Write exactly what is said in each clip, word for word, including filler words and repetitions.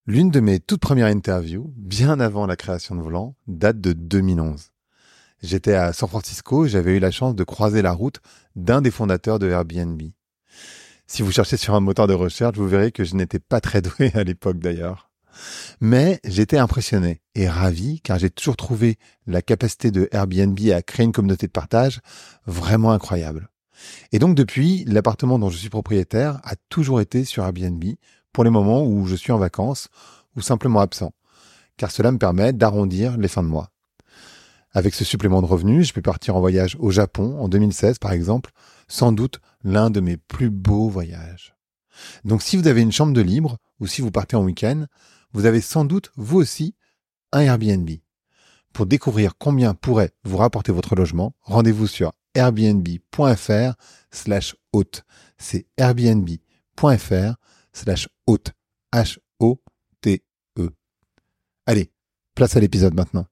L'une de mes toutes premières interviews, bien avant la création de Volant, date de deux mille onze. J'étais à San Francisco et j'avais eu la chance de croiser la route d'un des fondateurs de Airbnb. Si vous cherchez sur un moteur de recherche, vous verrez que je n'étais pas très doué à l'époque d'ailleurs. Mais j'étais impressionné et ravi car j'ai toujours trouvé la capacité de Airbnb à créer une communauté de partage vraiment incroyable. Et donc depuis, l'appartement dont je suis propriétaire a toujours été sur Airbnb pour les moments où je suis en vacances ou simplement absent, car cela me permet d'arrondir les fins de mois. Avec ce supplément de revenus, je peux partir en voyage au Japon en deux mille seize par exemple, sans doute l'un de mes plus beaux voyages. Donc si vous avez une chambre de libre ou si vous partez en week-end, vous avez sans doute vous aussi un Airbnb. Pour découvrir combien pourrait vous rapporter votre logement, rendez-vous sur airbnb.fr slash hôte. C'est airbnb.fr slash hôte. H O T E. Allez, place à l'épisode maintenant.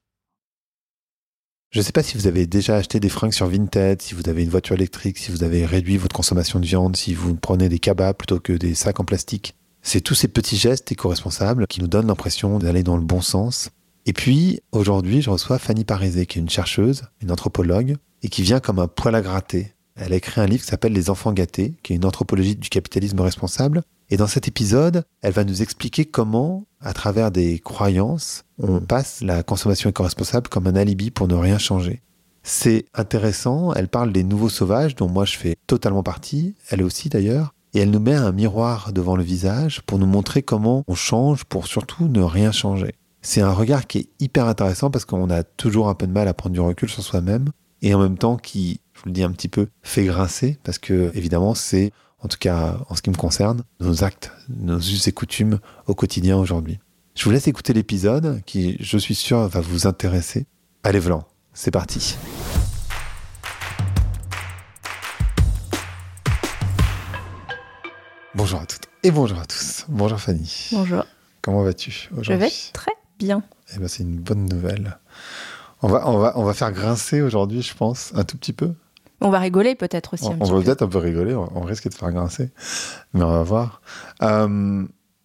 Je ne sais pas si vous avez déjà acheté des fringues sur Vinted, si vous avez une voiture électrique, si vous avez réduit votre consommation de viande, si vous prenez des cabas plutôt que des sacs en plastique. C'est tous ces petits gestes éco-responsables qui nous donnent l'impression d'aller dans le bon sens. Et puis, aujourd'hui, je reçois Fanny Parizet, qui est une chercheuse, une anthropologue, et qui vient comme un poil à gratter. Elle a écrit un livre qui s'appelle « Les enfants gâtés », qui est une anthropologie du capitalisme responsable. Et dans cet épisode, elle va nous expliquer comment, à travers des croyances, on passe la consommation éco-responsable comme un alibi pour ne rien changer. C'est intéressant, elle parle des nouveaux sauvages, dont moi je fais totalement partie, elle aussi d'ailleurs, et elle nous met un miroir devant le visage pour nous montrer comment on change pour surtout ne rien changer. C'est un regard qui est hyper intéressant parce qu'on a toujours un peu de mal à prendre du recul sur soi-même, et en même temps qui, je vous le dis un petit peu, fait grincer, parce que évidemment c'est, en tout cas en ce qui me concerne, nos actes, nos us et coutumes au quotidien aujourd'hui. Je vous laisse écouter l'épisode qui, je suis sûr, va vous intéresser. Allez, Volant, c'est parti. Bonjour à toutes et bonjour à tous. Bonjour Fanny. Bonjour. Comment vas-tu aujourd'hui ? Je vais très bien. Eh ben, c'est une bonne nouvelle. On va, on va, on va faire grincer aujourd'hui, je pense, un tout petit peu. On va rigoler peut-être aussi On, un on petit va peu. peut-être un peu rigoler, on, on risque de faire grincer, mais on va voir. Euh,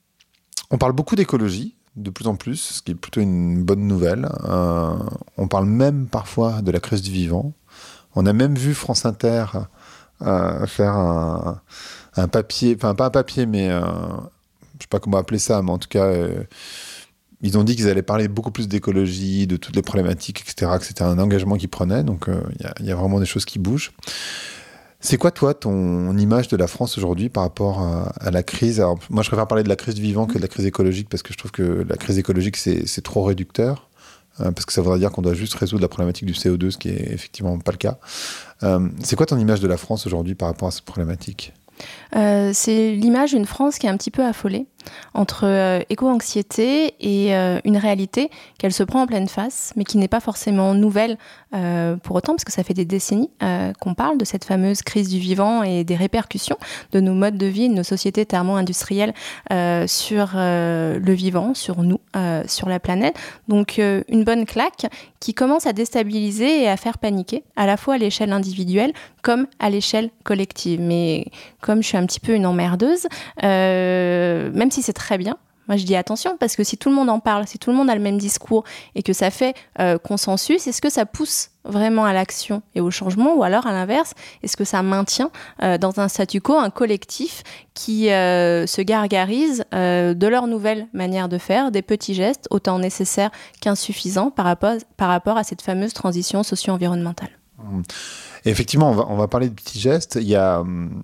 on parle beaucoup d'écologie, de plus en plus, ce qui est plutôt une bonne nouvelle. Euh, on parle même parfois de la crise du vivant. On a même vu France Inter euh, faire un, un papier, enfin pas un papier, mais euh, je sais pas comment appeler ça, mais en tout cas, euh, ils ont dit qu'ils allaient parler beaucoup plus d'écologie, de toutes les problématiques, et cetera, que c'était un engagement qu'ils prenaient, donc il euh, y, y a vraiment des choses qui bougent. C'est quoi, toi, ton image de la France aujourd'hui par rapport à, à la crise ? Alors, moi, je préfère parler de la crise du vivant que de la crise écologique, parce que je trouve que la crise écologique, c'est, c'est trop réducteur, euh, parce que ça voudrait dire qu'on doit juste résoudre la problématique du C O deux, ce qui est effectivement pas le cas. Euh, c'est quoi ton image de la France aujourd'hui par rapport à cette problématique ? Euh, c'est l'image d'une France qui est un petit peu affolée entre euh, éco-anxiété et euh, une réalité qu'elle se prend en pleine face, mais qui n'est pas forcément nouvelle euh, pour autant, parce que ça fait des décennies euh, qu'on parle de cette fameuse crise du vivant et des répercussions de nos modes de vie, de nos sociétés thermo-industrielles euh, sur euh, le vivant, sur nous, euh, sur la planète. Donc euh, une bonne claque qui commence à déstabiliser et à faire paniquer, à la fois à l'échelle individuelle comme à l'échelle collective. Mais comme je suis un petit peu une emmerdeuse, euh, même si c'est très bien, moi je dis attention, parce que si tout le monde en parle, si tout le monde a le même discours et que ça fait euh, consensus, est-ce que ça pousse vraiment à l'action et au changement, ou alors à l'inverse, est-ce que ça maintient euh, dans un statu quo un collectif qui euh, se gargarise euh, de leur nouvelle manière de faire, des petits gestes autant nécessaires qu'insuffisants par rapport, par rapport à cette fameuse transition socio-environnementale. Et effectivement, on va, on va parler de petits gestes. Il y a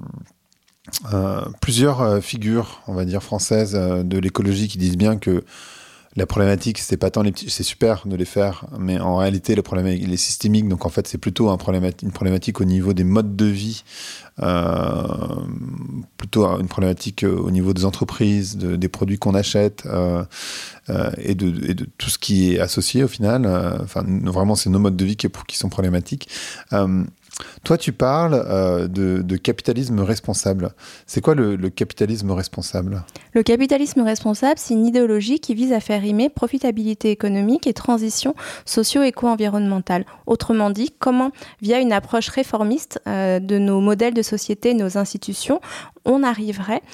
euh, plusieurs euh, figures, on va dire, françaises euh, de l'écologie qui disent bien que la problématique, c'est pas tant les petits, c'est super de les faire, mais en réalité, le problème il est systémique. Donc en fait, c'est plutôt un problématique, une problématique au niveau des modes de vie, euh, plutôt une problématique au niveau des entreprises, de, des produits qu'on achète euh, euh, et, de, et de tout ce qui est associé au final. Euh, enfin, vraiment, c'est nos modes de vie qui, qui sont problématiques. Euh, Toi, tu parles euh, de, de capitalisme responsable. C'est quoi le, le capitalisme responsable ? Le capitalisme responsable, c'est une idéologie qui vise à faire rimer profitabilité économique et transition socio-éco-environnementale. Autrement dit, comment, via une approche réformiste euh, de nos modèles de société et nos institutions, on arriverait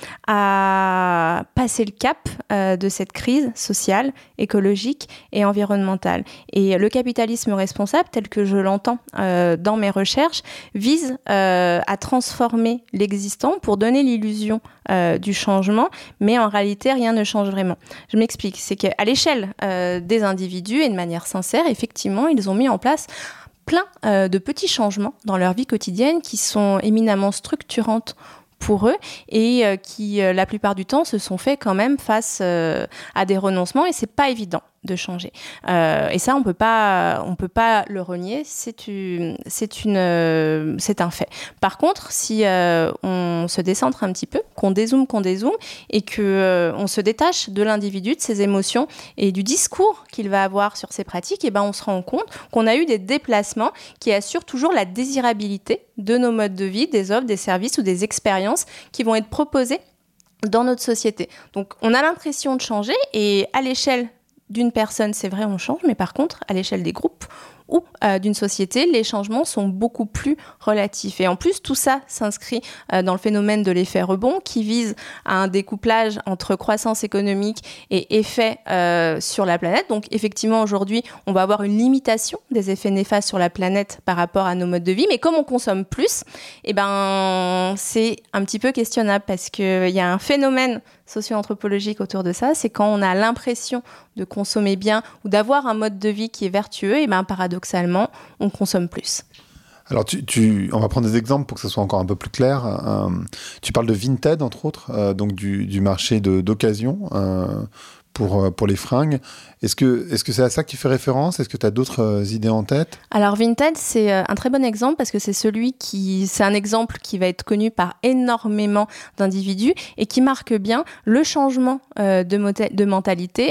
à passer le cap euh, de cette crise sociale, écologique et environnementale. Et le capitalisme responsable, tel que je l'entends euh, dans mes recherches, vise euh, à transformer l'existant pour donner l'illusion euh, du changement, mais en réalité, rien ne change vraiment. Je m'explique, c'est qu'à l'échelle euh, des individus et de manière sincère, effectivement, ils ont mis en place plein euh, de petits changements dans leur vie quotidienne qui sont éminemment structurantes pour eux et euh, qui, euh, la plupart du temps, se sont faits quand même face euh, à des renoncements et c'est pas évident de changer. Euh, et ça, on peut pas, on peut pas le renier, c'est une, c'est une, euh, c'est un fait. Par contre, si euh, on se décentre un petit peu, qu'on dézoome, qu'on dézoome, et que euh, on se détache de l'individu, de ses émotions et du discours qu'il va avoir sur ses pratiques, et ben on se rend compte qu'on a eu des déplacements qui assurent toujours la désirabilité de nos modes de vie, des offres, des services ou des expériences qui vont être proposées dans notre société. Donc, on a l'impression de changer et à l'échelle d'une personne, c'est vrai, on change, mais par contre, à l'échelle des groupes ou euh, d'une société, les changements sont beaucoup plus relatifs. Et en plus, tout ça s'inscrit euh, dans le phénomène de l'effet rebond qui vise à un découplage entre croissance économique et effet euh, sur la planète. Donc, effectivement, aujourd'hui, on va avoir une limitation des effets néfastes sur la planète par rapport à nos modes de vie. Mais comme on consomme plus, eh ben, c'est un petit peu questionnable parce qu'il y a un phénomène socio-anthropologique autour de ça, c'est quand on a l'impression de consommer bien ou d'avoir un mode de vie qui est vertueux, et ben paradoxalement, on consomme plus. Alors, tu, tu, on va prendre des exemples pour que ce soit encore un peu plus clair. Euh, tu parles de Vinted, entre autres, euh, donc du, du marché de, d'occasion euh, pour, pour les fringues. Est-ce que, est-ce que c'est à ça que tu fais référence ? Est-ce que tu as d'autres euh, idées en tête ? Alors Vinted, c'est un très bon exemple parce que c'est celui qui, c'est un exemple qui va être connu par énormément d'individus et qui marque bien le changement euh, de, mota- de mentalité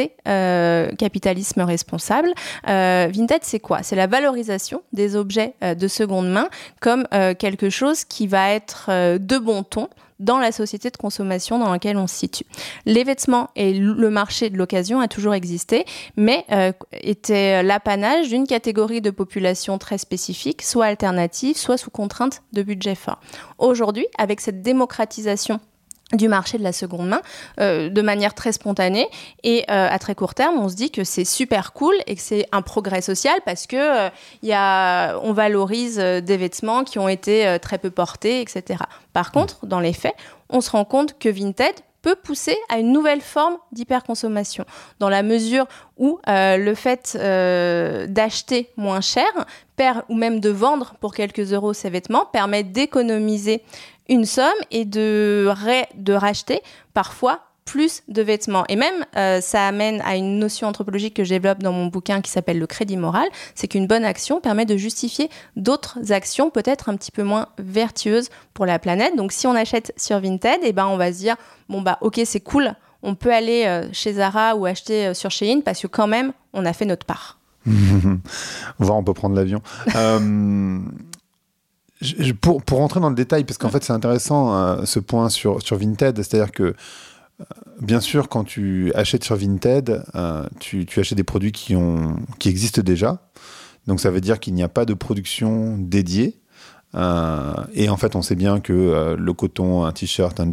anté-capitalisme euh, responsable. Euh, Vinted, c'est quoi ? C'est la valorisation des objets euh, de seconde main comme euh, quelque chose qui va être euh, de bon ton dans la société de consommation dans laquelle on se situe. Les vêtements et le marché de l'occasion a toujours existé, mais euh, était l'apanage d'une catégorie de population très spécifique, soit alternative, soit sous contrainte de budget fort. Aujourd'hui, avec cette démocratisation du marché de la seconde main, euh, de manière très spontanée et euh, à très court terme, on se dit que c'est super cool et que c'est un progrès social parce que euh, y a, on valorise euh, des vêtements qui ont été euh, très peu portés, et cetera. Par contre, dans les faits, on se rend compte que Vinted peut pousser à une nouvelle forme d'hyperconsommation, dans la mesure où euh, le fait euh, d'acheter moins cher, per, ou même de vendre pour quelques euros ces vêtements, permet d'économiser une somme et de, ré, de racheter parfois plus de vêtements. Et même, euh, ça amène à une notion anthropologique que je développe dans mon bouquin qui s'appelle le crédit moral, c'est qu'une bonne action permet de justifier d'autres actions peut-être un petit peu moins vertueuses pour la planète. Donc si on achète sur Vinted, eh ben, on va se dire, bon bah ok, c'est cool, on peut aller euh, chez Zara ou acheter euh, sur Shein parce que quand même, on a fait notre part. Voir, on peut prendre l'avion. euh... Je, pour, pour rentrer dans le détail, parce qu'en fait c'est intéressant euh, ce point sur, sur Vinted, c'est-à-dire que euh, bien sûr quand tu achètes sur Vinted, euh, tu, tu achètes des produits qui, ont, qui existent déjà, donc ça veut dire qu'il n'y a pas de production dédiée, euh, et en fait on sait bien que euh, le coton, un t-shirt, un